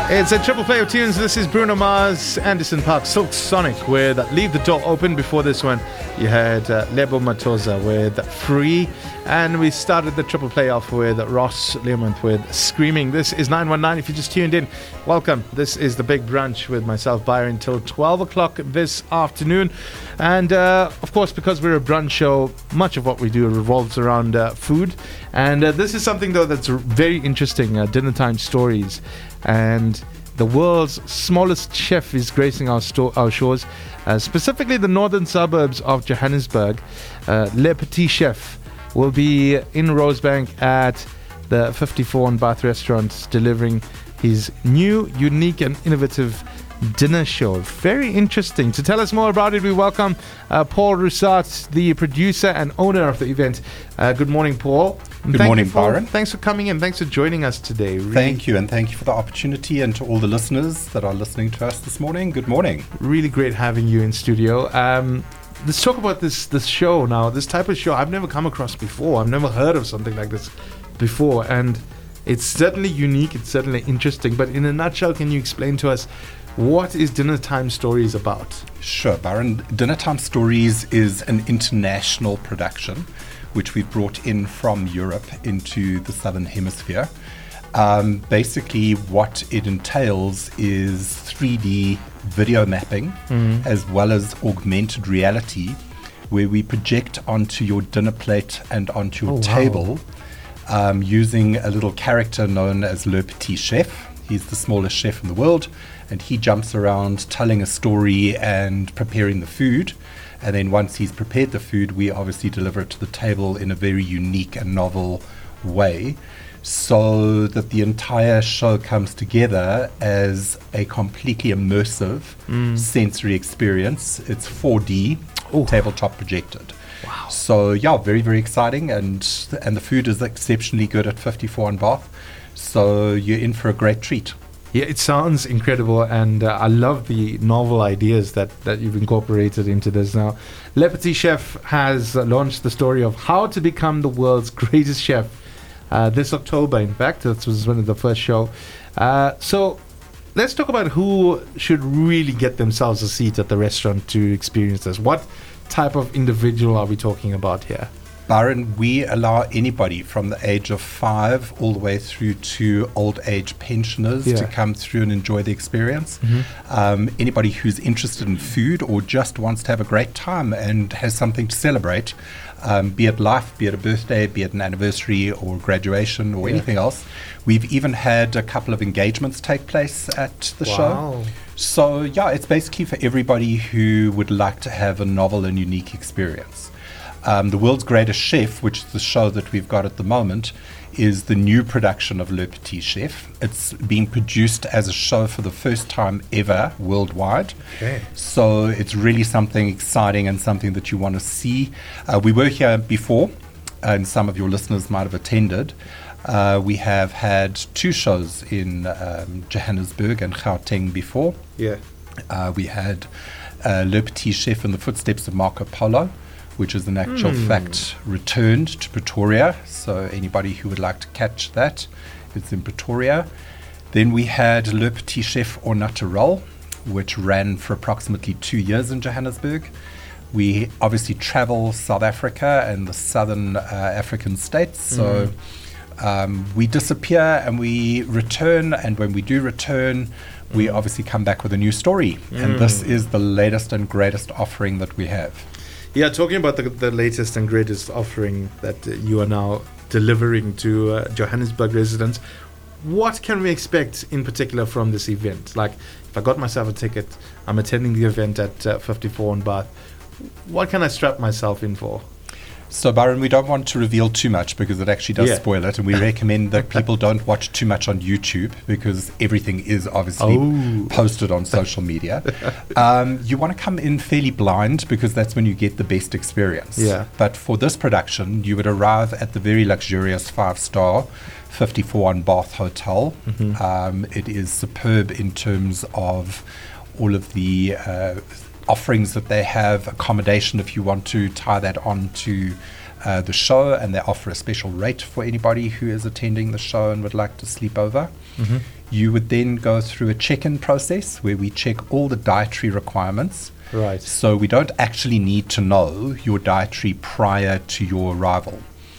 It's a triple play of tunes. This is Bruno Mars, Anderson .Paak, Silk Sonic with Leave the Door Open. Before this one, you had Lebo Mathosa with Free. And we started the triple play off with Ross Learmonth with Screaming. This is 919. If you just tuned in, welcome. This is the Big Brunch with myself, Byron, till 12 o'clock this afternoon. And of course, because we're a brunch show, much of what we do revolves around food. And this is something, though, that's very interesting, dinner time stories. And the world's smallest chef is gracing our shores, specifically the northern suburbs of Johannesburg. Le Petit Chef will be in Rosebank at the 54 on Bath restaurant, delivering his new, unique and innovative dinner show. Very interesting. To tell us more about it, we welcome Paul Roussat, the producer and owner of the event. Good morning, Paul. Good morning, Byron. Thanks for coming in. Thanks for joining us today. Really, thank you, and thank you for the opportunity, and to all the listeners that are listening to us this morning. Good morning. Really great having you in studio. Let's talk about this show now. This type of show I've never come across before. I've never heard of something like this before, and it's certainly unique. It's certainly interesting. But in a nutshell, can you explain to us what is Dinner Time Stories about? Sure, Byron. Dinner Time Stories is an international production which we've brought in from Europe into the Southern Hemisphere. Basically, what it entails is 3D video mapping as well as augmented reality, where we project onto your dinner plate and onto your table using a little character known as Le Petit Chef. He's the smallest chef in the world, and he jumps around telling a story and preparing the food. And then once he's prepared the food, we obviously deliver it to the table in a very unique and novel way, so that the entire show comes together as a completely immersive sensory experience. It's 4D, tabletop projected. Wow. So yeah, very, very exciting, and the food is exceptionally good at 54 on Bath. So you're in for a great treat. Yeah, it sounds incredible, and I love the novel ideas that you've incorporated into this now. Le Petit Chef has launched the story of how to become the world's greatest chef this October. In fact, that was one of the first show. So let's talk about who should really get themselves a seat at the restaurant to experience this. What type of individual are we talking about here? Byron, we allow anybody from the age of 5 all the way through to old age pensioners to come through and enjoy the experience. Anybody who's interested in food or just wants to have a great time and has something to celebrate, be it life, be it a birthday, be it an anniversary or graduation or anything else. We've even had a couple of engagements take place at the show. So yeah, it's basically for everybody who would like to have a novel and unique experience. The World's Greatest Chef, which is the show that we've got at the moment, is the new production of Le Petit Chef. It's being produced as a show for the first time ever worldwide. Okay. So it's really something exciting and something that you want to see. We were here before, and some of your listeners might have attended. We have had 2 shows in Johannesburg and Gauteng before. Yeah. We had Le Petit Chef in the footsteps of Marco Polo, which is in actual fact returned to Pretoria. So anybody who would like to catch that, it's in Pretoria. Then we had Le Petit Chef Au Naturel, which ran for approximately 2 years in Johannesburg. We obviously travel South Africa and the southern African states. So we disappear and we return, and when we do return, we obviously come back with a new story. And this is the latest and greatest offering that we have. Yeah, talking about the latest and greatest offering that you are now delivering to Johannesburg residents, what can we expect in particular from this event? Like, if I got myself a ticket, I'm attending the event at 54 on Bath, what can I strap myself in for? So, Byron, we don't want to reveal too much because it actually does spoil it, and we recommend that people don't watch too much on YouTube because everything is obviously posted on social media. You want to come in fairly blind because that's when you get the best experience. Yeah. But for this production, you would arrive at the very luxurious 5-star 54 on Bath Hotel. It is superb in terms of all of the offerings that they have, accommodation if you want to tie that on to the show, and they offer a special rate for anybody who is attending the show and would like to sleep over. You would then go through a check-in process where we check all the dietary requirements. Right. So we don't actually need to know your dietary prior to your arrival.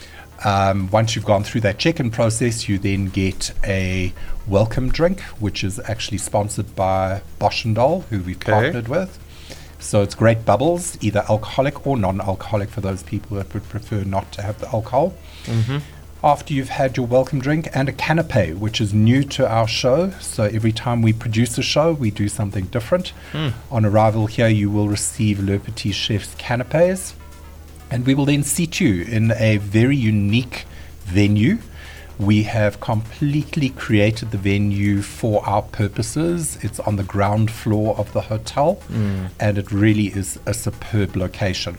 Once you've gone through that check-in process, you then get a welcome drink, which is actually sponsored by Bosch & Dole, who we've partnered with. So it's great bubbles, either alcoholic or non-alcoholic for those people that would prefer not to have the alcohol. Mm-hmm. After you've had your welcome drink, and a canapé, which is new to our show. So every time we produce a show, we do something different. On arrival here, you will receive Le Petit Chef's canapés, and we will then seat you in a very unique venue. We have completely created the venue for our purposes. It's on the ground floor of the hotel, and it really is a superb location.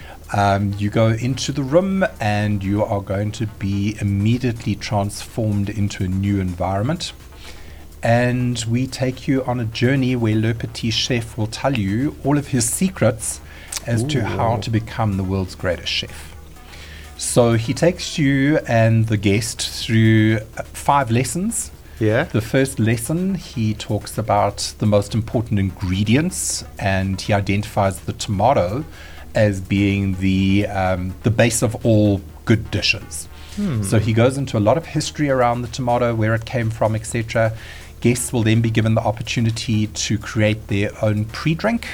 You go into the room and you are going to be immediately transformed into a new environment. And we take you on a journey where Le Petit Chef will tell you all of his secrets as to how to become the world's greatest chef. So he takes you and the guest through 5 lessons. Yeah. The first lesson, he talks about the most important ingredients, and he identifies the tomato as being the base of all good dishes. So he goes into a lot of history around the tomato, where it came from, etc. Guests will then be given the opportunity to create their own pre-drink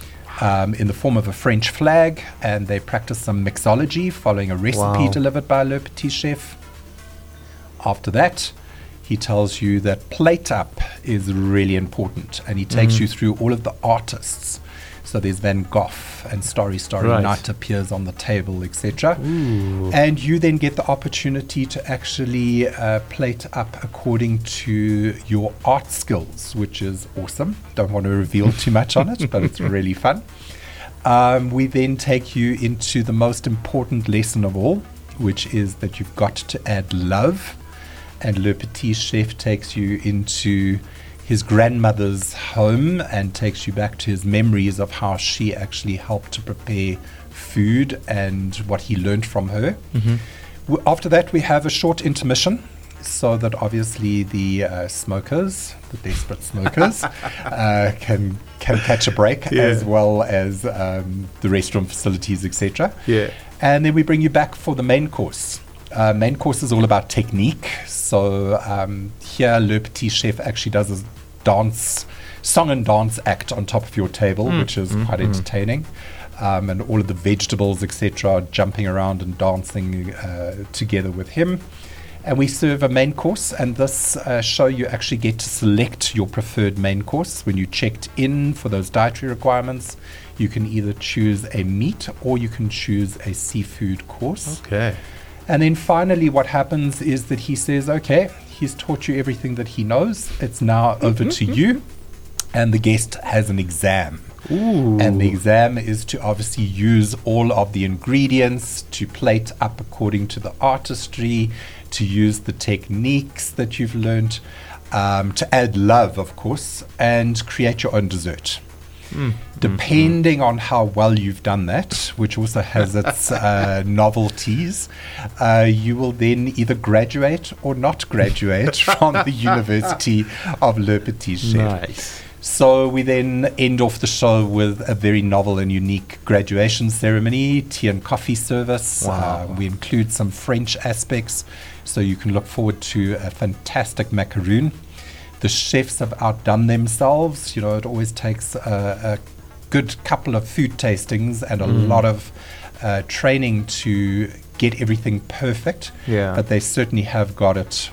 in the form of a French flag, and they practice some mixology following a recipe delivered by Le Petit Chef. After that, he tells you that plate up is really important, and he takes you through all of the artists. So there's Van Gogh and Starry Night appears on the table, etc. And you then get the opportunity to actually plate up according to your art skills, which is awesome. Don't want to reveal too much on it, but it's really fun. We then take you into the most important lesson of all, which is that you've got to add love. And Le Petit Chef takes you into his grandmother's home and takes you back to his memories of how she actually helped to prepare food and what he learned from her. After that, we have a short intermission so that obviously the smokers, the desperate smokers, can catch a break, as well as the restroom facilities, etc. And then we bring you back for the main course. Main course is all about technique. So here, Le Petit Chef actually does a song and dance act on top of your table, which is quite entertaining. And all of the vegetables, etc., are jumping around and dancing together with him. And we serve a main course, and this show you actually get to select your preferred main course. When you checked in for those dietary requirements, you can either choose a meat or you can choose a seafood course. Okay. And then finally what happens is that he says, okay, he's taught you everything that he knows. It's now over to you. And the guest has an exam. And the exam is to obviously use all of the ingredients, to plate up according to the artistry, to use the techniques that you've learned, to add love, of course, and create your own dessert. Depending on how well you've done that, which also has its novelties, you will then either graduate or not graduate from the University of Le Petit Chef. Nice. So we then end off the show with a very novel and unique graduation ceremony, tea and coffee service. We include some French aspects, so you can look forward to a fantastic macaroon. The chefs have outdone themselves. You know, it always takes a good couple of food tastings and a lot of training to get everything perfect. But they certainly have got it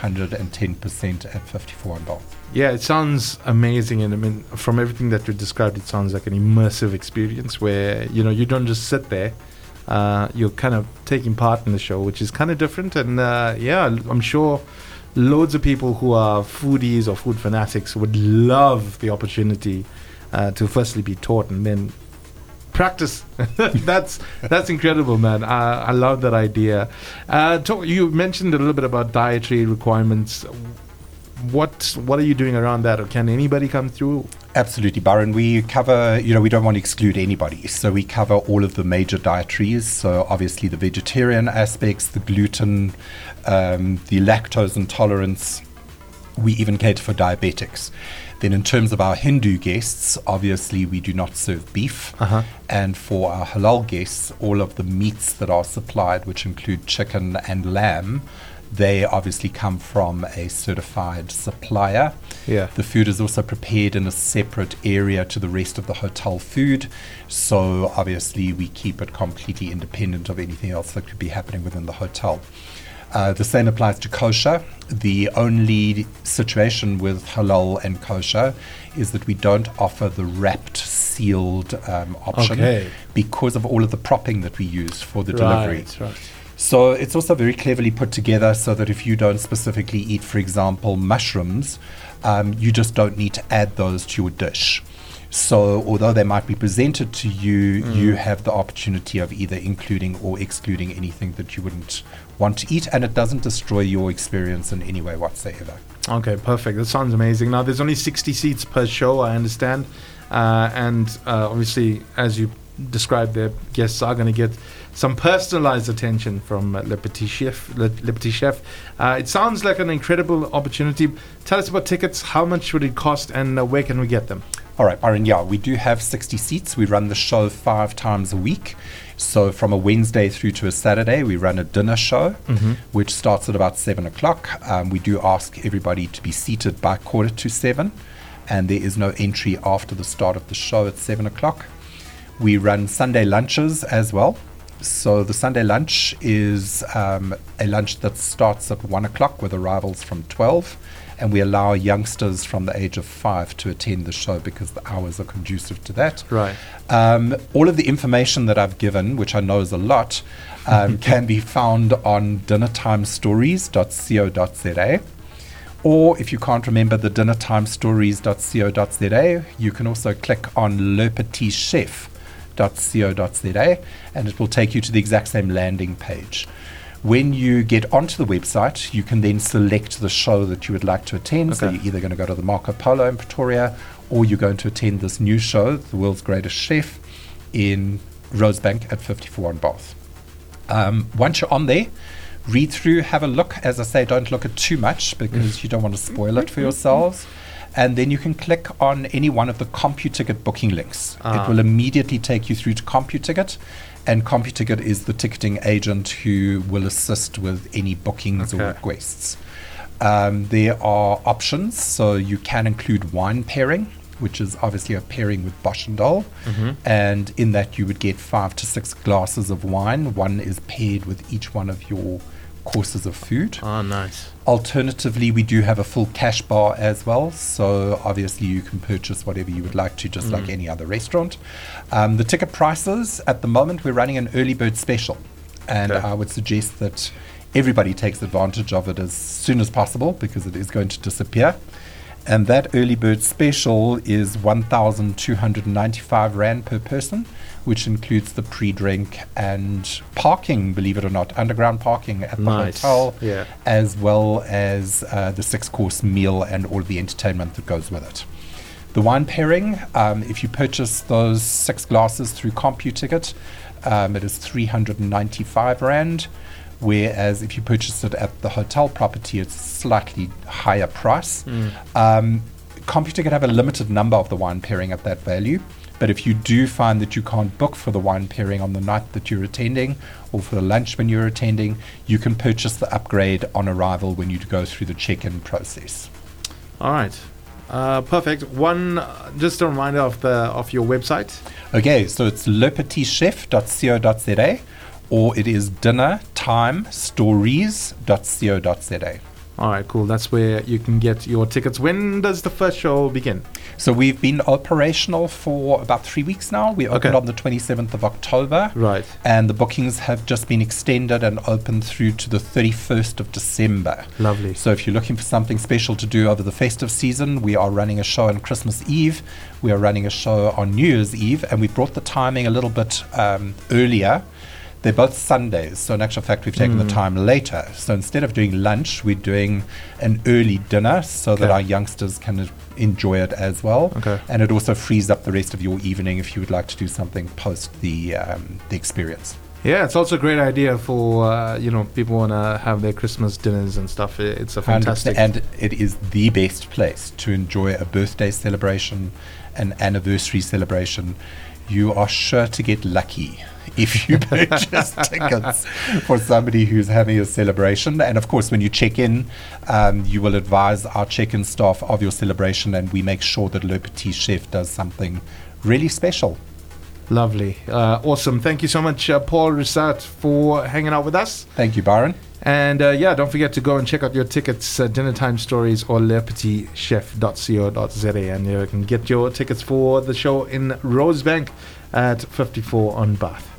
110% at 54 and Dole. Yeah, it sounds amazing, and I mean, from everything that you described, it sounds like an immersive experience where, you know, you don't just sit there, you're kind of taking part in the show, which is kind of different. And I'm sure loads of people who are foodies or food fanatics would love the opportunity to firstly be taught and then practice. That's incredible, man. I love that idea. You mentioned a little bit about dietary requirements. What are you doing around that, or can anybody come through? Absolutely, Byron. We cover, we don't want to exclude anybody. So we cover all of the major dietaries. So obviously the vegetarian aspects, the gluten, the lactose intolerance, We even cater for diabetics. Then in terms of our Hindu guests, obviously we do not serve beef. And for our halal guests, all of the meats that are supplied, which include chicken and lamb, they obviously come from a certified supplier. Yeah. The food is also prepared in a separate area to the rest of the hotel food. So obviously we keep it completely independent of anything else that could be happening within the hotel. The same applies to kosher. The only situation with halal and kosher is that we don't offer the wrapped, sealed option because of all of the propping that we use for the delivery. Right. So it's also very cleverly put together so that if you don't specifically eat, for example, mushrooms, you just don't need to add those to your dish. So although they might be presented to you, you have the opportunity of either including or excluding anything that you wouldn't want to eat, and it doesn't destroy your experience in any way whatsoever. Okay, perfect. That sounds amazing. Now, there's only 60 seats per show, I understand. And obviously, as you described, the guests are going to get some personalized attention from Le Petit Chef. It sounds like an incredible opportunity. Tell us about tickets. How much would it cost, and where can we get them? All right, Byron, we do have 60 seats. We run the show 5 times a week. So from a Wednesday through to a Saturday, we run a dinner show, which starts at about 7 o'clock. We do ask everybody to be seated by 6:45, and there is no entry after the start of the show at 7 o'clock. We run Sunday lunches as well. So the Sunday lunch is a lunch that starts at 1 o'clock with arrivals from 12. And we allow youngsters from the age of 5 to attend the show because the hours are conducive to that. Right. All of the information that I've given, which I know is a lot, can be found on dinnertimestories.co.za. Or if you can't remember the dinnertimestories.co.za, you can also click on lepetitchef.co.za, and it will take you to the exact same landing page. When you get onto the website, you can then select the show that you would like to attend. So you're either going to go to the Marco Polo in Pretoria, or you're going to attend this new show, The World's Greatest Chef, in Rosebank at 54 in Bath. Once you're on there, read through, have a look. As I say, don't look at too much because you don't want to spoil it for yourselves. And then you can click on any one of the CompuTicket booking links. It will immediately take you through to CompuTicket. And CompuTicket is the ticketing agent who will assist with any bookings or requests. There are options. So you can include wine pairing, which is obviously a pairing with Bosch and Dole. And in that you would get 5 to 6 glasses of wine. One is paired with each one of your courses of food. Nice. Alternatively, we do have a full cash bar as well. So obviously you can purchase whatever you would like to, just like any other restaurant. The ticket prices, at the moment, we're running an early bird special. And I would suggest that everybody takes advantage of it as soon as possible because it is going to disappear. And that early bird special is 1,295 Rand per person, which includes the pre-drink and parking, believe it or not, underground parking at the hotel, as well as the 6-course meal and all of the entertainment that goes with it. The wine pairing, if you purchase those 6 glasses through CompuTicket, it is 395 Rand. Whereas if you purchase it at the hotel property, it's a slightly higher price. CompuTicket have a limited number of the wine pairing at that value. But if you do find that you can't book for the wine pairing on the night that you're attending or for the lunch when you're attending, you can purchase the upgrade on arrival when you go through the check-in process. All right. Perfect. Just a reminder of your website. Okay, so it's lepetitchef.co.za. or it is dinnertimestories.co.za. All right, cool. That's where you can get your tickets. When does the first show begin? So we've been operational for about 3 weeks now. We opened on the 27th of October. Right. And the bookings have just been extended and opened through to the 31st of December. Lovely. So if you're looking for something special to do over the festive season, we are running a show on Christmas Eve. We are running a show on New Year's Eve. And we brought the timing a little bit earlier. They're both Sundays, so in actual fact, we've taken the time later. So instead of doing lunch, we're doing an early dinner so that our youngsters can enjoy it as well. And it also frees up the rest of your evening if you would like to do something post the experience. Yeah, it's also a great idea for people want to have their Christmas dinners and stuff. It's a fantastic, and it is the best place to enjoy a birthday celebration, an anniversary celebration. You are sure to get lucky if you purchase tickets for somebody who's having a celebration. And of course, when you check in, you will advise our check-in staff of your celebration, and we make sure that Le Petit Chef does something really special. Lovely. Awesome. Thank you so much, Paul Rissat, for hanging out with us. Thank you, Byron. And don't forget to go and check out your tickets, Dinner Time Stories or lepetitchef.co.za, and you can get your tickets for the show in Rosebank at 54 on Bath.